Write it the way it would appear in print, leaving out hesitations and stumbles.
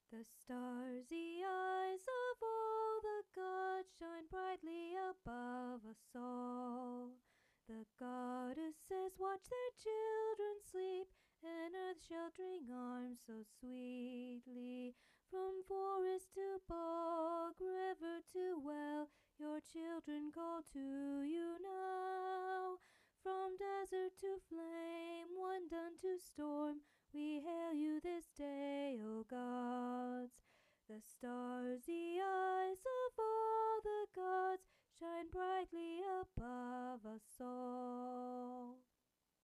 The stars, the eyes of all the gods, shine brightly above us all. The goddesses watch their children sleep, and earth's sheltering arms so sweetly. From forest to bog, river to well, your children call to you now. From desert to flame, one dun to storm, we hail you this day, O gods. The stars, the eyes of all the gods, shine brightly above us all.